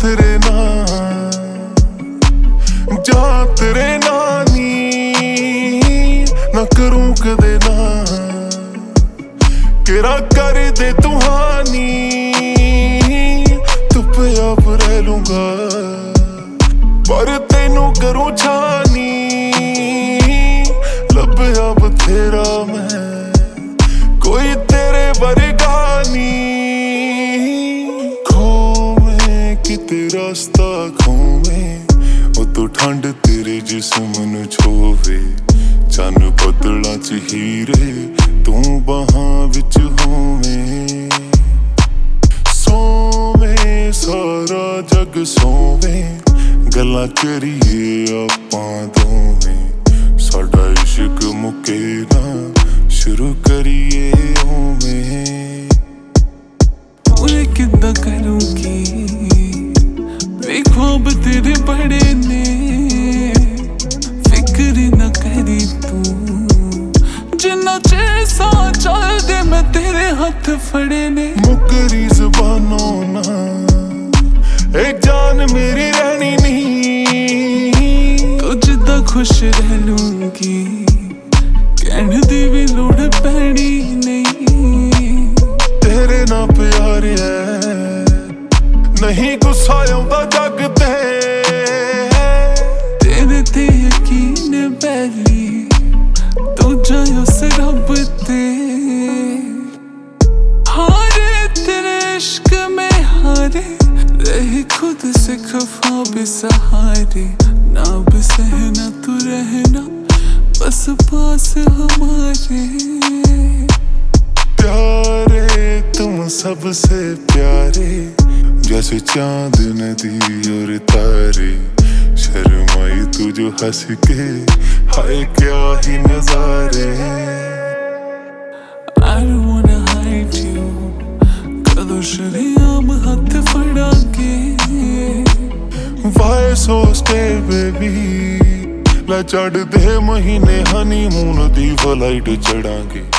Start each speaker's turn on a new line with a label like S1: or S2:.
S1: तेरे नाल जा तेरे नानी ना करूं कदे ना केरा कर दे तुहानी धुप्पे आप रह लूंगा पर तेनू करूं छानी लभया बथेरा मैं कोई तेरे वर्गा नहीं खोवे किते रास्ता खोवे ओ तू ठंड तेरे जिस्म नू छोवे चन्न बदलां च हीरे तू बाहां विच होवे सोवे सारा जग सोवे गल्लां करिए आपां दोवें साडा इश्क मुके ना शुरू करिए होवें
S2: पूरे किद्दां करूंगी वे ख्वाब तेरे बड़े ने फिक्र न करी तू जिन्ना चिर सा चल दे मैं तेरे हाथ फड़े ने
S1: मुकरी ज़बानों ना एक जान मेरी रहनी नहीं
S2: तुझदा खुश रह लूंगी कहने दी भी लोड़ पैनी नहीं
S1: तेरे ना प्यार है नहीं गुस्सा आउंदा जग ते
S2: तेरे ते यकीन बैली दूजा उस रब ते हारे तेरे इश्क में हारे रहे खुद से खफा बेसहारे ना बसहना तू रहना बस पास हमारे
S1: प्यारे तुम सबसे प्यारे जैसे चांद नदी और तारे शर्माई तू जो हंस के हाय क्या ही नजारे
S2: I don't wanna hide you कदों शरीआम हाथ फड़ा के
S1: Why so stay baby ला चढ़ दे महीने हनीमून दी फ्लाइट चढ़ांगे